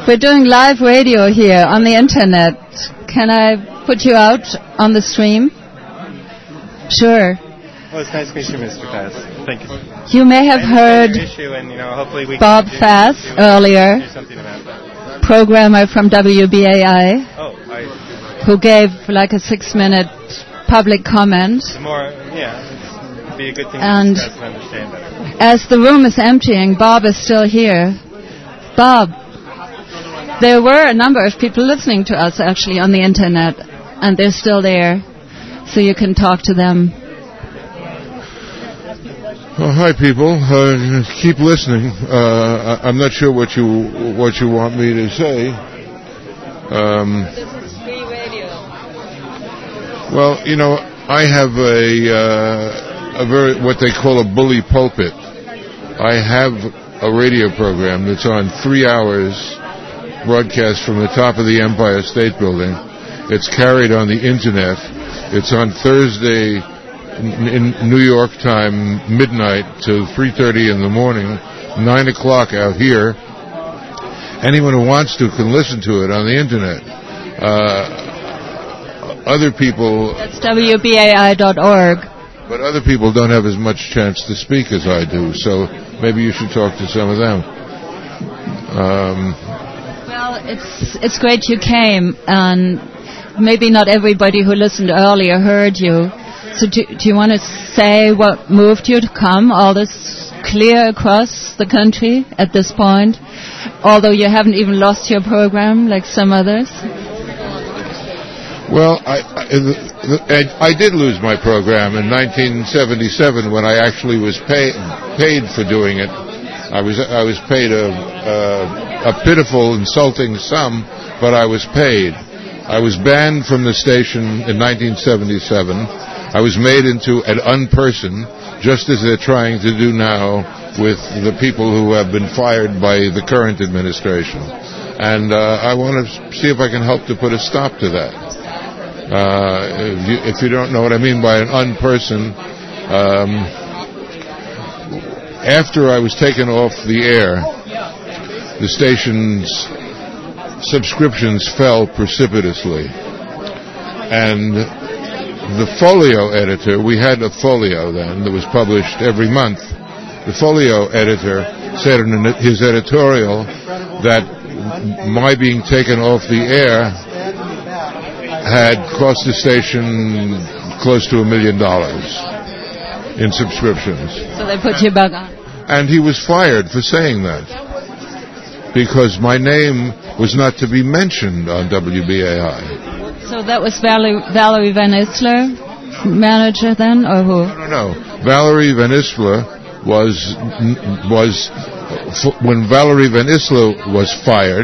We're doing live radio here on the internet. Can I put you out on the stream? Sure. Well, it's nice to meet you, Mr. Fass. Thank you. You may have heard hopefully we Bob Fass earlier, programmer from WBAI, who gave like a 6-minute public comment. It'd be a good thing and to understand better. As the room is emptying, Bob is still here. Bob, there were a number of people listening to us actually on the internet, and they're still there, so you can talk to them. Oh, hi, people. Keep listening. I'm not sure what you want me to say. This is free radio. Well, I have a very what they call a bully pulpit. I have a radio program that's on 3 hours, broadcast from the top of the Empire State Building. It's carried on the internet. It's on Thursday in New York time, midnight to 3:30 in the morning, 9 o'clock out here. Anyone who wants to can listen to it on the internet. Other people... That's WBAI.org. But other people don't have as much chance to speak as I do, so maybe you should talk to some of them. Well, it's great you came, and maybe not everybody who listened earlier heard you. So do you want to say what moved you to come all this clear across the country at this point, although you haven't even lost your program like some others? Well, I did lose my program in 1977 when I actually was paid for doing it. I was paid a pitiful, insulting sum, but I was paid. I was banned from the station in 1977. I was made into an unperson, just as they're trying to do now with the people who have been fired by the current administration. And I want to see if I can help to put a stop to that. If you don't know what I mean by an unperson, after I was taken off the air, the station's subscriptions fell precipitously. And the folio editor, we had a folio then that was published every month. The folio editor said in his editorial that my being taken off the air had cost the station close to $1 million in subscriptions. So they put you back on. And he was fired for saying that, because my name was not to be mentioned on WBAI. So that was Valerie Van Isler, manager then, or who? No. Valerie Van Isler was when Valerie Van Isler was fired,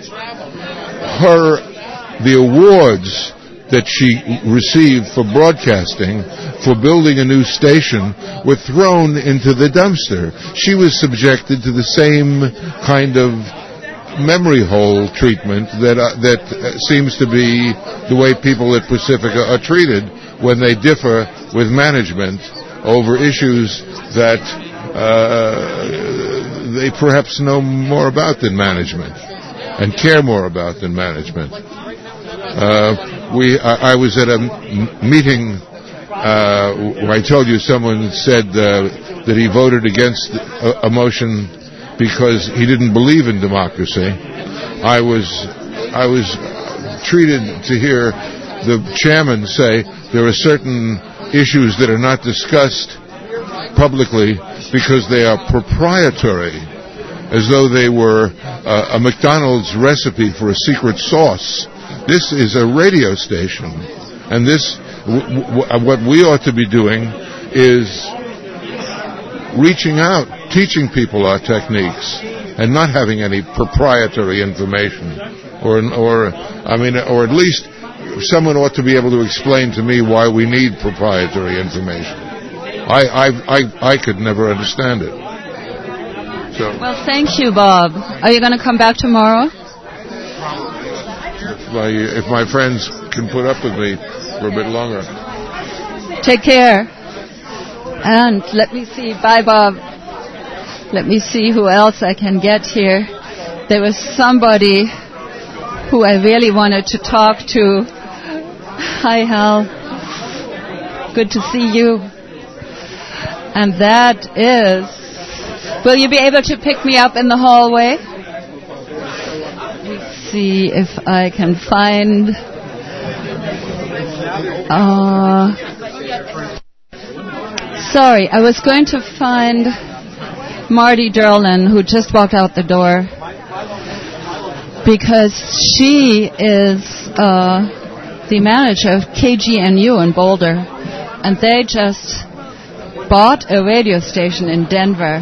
the awards that she received for broadcasting, for building a new station, were thrown into the dumpster. She was subjected to the same kind of memory hole treatment that seems to be the way people at Pacifica are treated when they differ with management over issues that they perhaps know more about than management and care more about than management. I was at a meeting where I told you someone said that he voted against a motion because he didn't believe in democracy. I was treated to hear the chairman say there are certain issues that are not discussed publicly because they are proprietary, as though they were a McDonald's recipe for a secret sauce. This is a radio station, and what we ought to be doing is reaching out, teaching people our techniques, and not having any proprietary information, or at least someone ought to be able to explain to me why we need proprietary information. I could never understand it. So. Well, thank you, Bob. Are you going to come back tomorrow? If my friends can put up with me for a bit longer. Take care. And let me see. Bye, Bob. Let me see who else I can get here. there was somebody who I really wanted to talk to. Hi, Hal. Good to see you. And that is... Will you be able to pick me up in the hallway? Let's see if I can find... Sorry, I was going to find Marty Derlin, who just walked out the door, because she is the manager of KGNU in Boulder, and they just bought a radio station in Denver,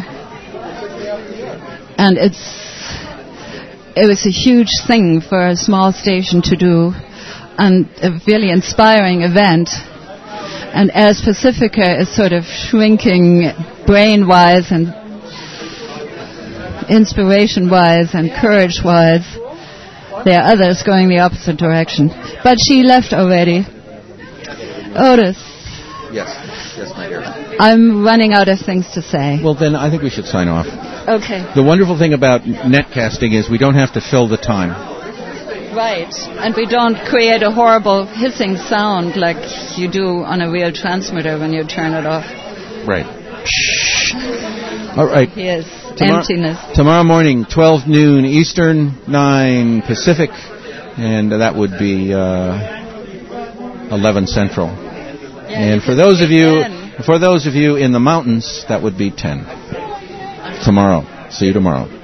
and it was a huge thing for a small station to do, and a really inspiring event. And as Pacifica is sort of shrinking brain-wise and inspiration-wise and courage-wise, there are others going the opposite direction. But she left already. Otis. Yes, my dear. I'm running out of things to say. Well, then I think we should sign off. Okay. The wonderful thing about netcasting is we don't have to fill the time. Right. And we don't create a horrible hissing sound like you do on a real transmitter when you turn it off. Right. All right. Yes. Emptiness. Tomorrow morning, 12 noon Eastern, 9 Pacific, and that would be 11 Central. Yeah, and for those of you in the mountains, that would be 10. Tomorrow. See you tomorrow.